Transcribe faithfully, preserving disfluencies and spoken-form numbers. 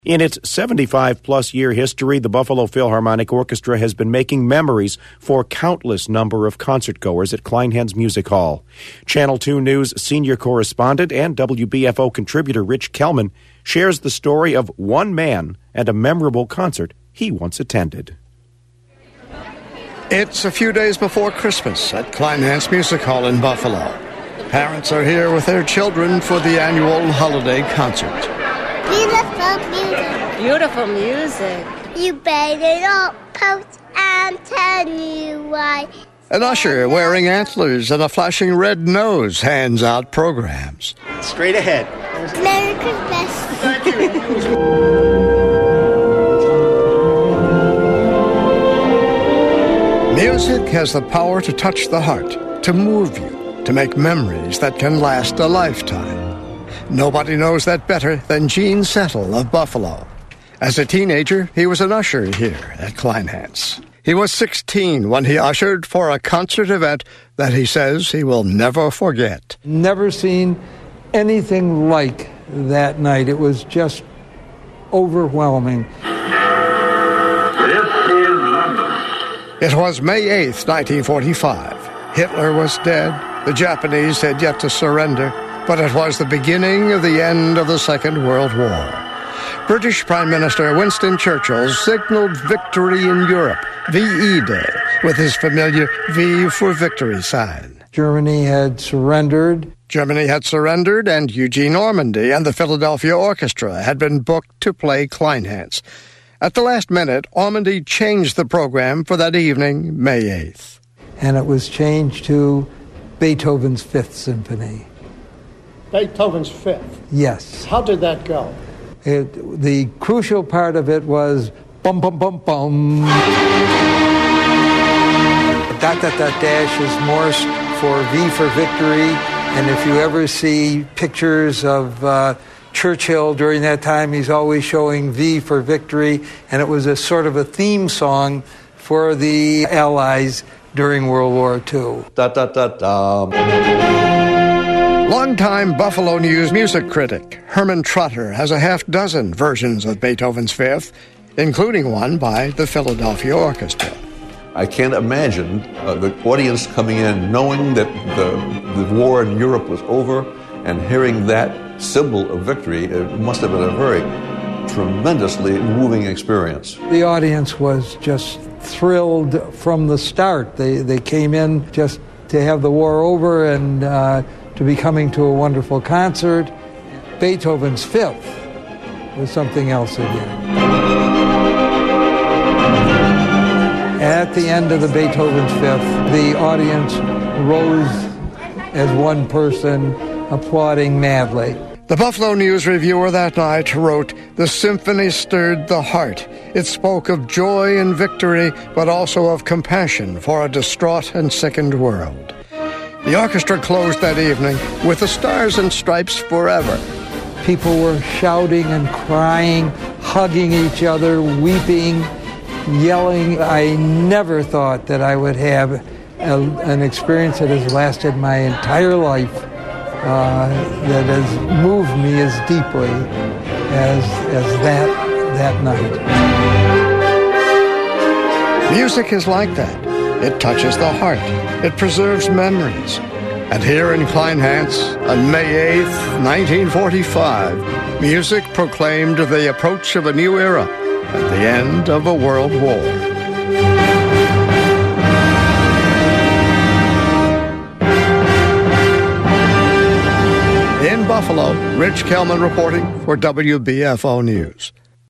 In its seventy-five-plus year history, the Buffalo Philharmonic Orchestra has been making memories for countless number of concertgoers at Kleinhans Music Hall. Channel two News senior correspondent and W B F O contributor Rich Kellman shares the story of one man and a memorable concert he once attended. It's a few days before Christmas at Kleinhans Music Hall in Buffalo. Parents are here with their children for the annual holiday concert. Beautiful music. Beautiful music. You better not post and tell you why. An usher wearing antlers and a flashing red nose hands out programs. Straight ahead. Merry Christmas. Thank you. Music has the power to touch the heart, to move you, to make memories that can last a lifetime. Nobody knows that better than Gene Settle of Buffalo. As a teenager, he was an usher here at Kleinhans. He was sixteen when he ushered for a concert event that he says he will never forget. Never seen anything like that night. It was just overwhelming. It was May eighth, nineteen forty-five. Hitler was dead. The Japanese had yet to surrender. But it was the beginning of the end of the Second World War. British Prime Minister Winston Churchill signaled victory in Europe, V E Day, with his familiar V for Victory sign. Germany had surrendered. Germany had surrendered, and Eugene Ormandy and the Philadelphia Orchestra had been booked to play Kleinhans. At the last minute, Ormandy changed the program for that evening, May eighth. And it was changed to Beethoven's Fifth Symphony. Beethoven's Fifth? Yes. How did that go? It, the crucial part of it was bum, bum, bum, bum. Dot, dot, dot, dash is Morse for V for Victory. And if you ever see pictures of uh, Churchill during that time, he's always showing V for Victory. And it was a sort of a theme song for the Allies during World War Two. Da, da, da, da. Longtime Buffalo News music critic Herman Trotter has a half dozen versions of Beethoven's Fifth, including one by the Philadelphia Orchestra. I can't imagine uh, the audience coming in knowing that the, the war in Europe was over and hearing that symbol of victory. It must have been a very tremendously moving experience. The audience was just thrilled from the start. They, they came in just to have the war over and uh, to be coming to a wonderful concert. Beethoven's Fifth was something else again. At the end of the Beethoven's Fifth, the audience rose as one person, applauding madly. The Buffalo News reviewer that night wrote, "The symphony stirred the heart. It spoke of joy and victory, but also of compassion for a distraught and sickened world." The orchestra closed that evening with the Stars and Stripes Forever. People were shouting and crying, hugging each other, weeping, yelling. I never thought that I would have a, an experience that has lasted my entire life, uh, that has moved me as deeply as, as that, that night. Music is like that. It touches the heart. It preserves memories. And here in Kleinhans, on May eighth, nineteen forty-five, music proclaimed the approach of a new era and the end of a world war. In Buffalo, Rich Kellman reporting for W B F O News.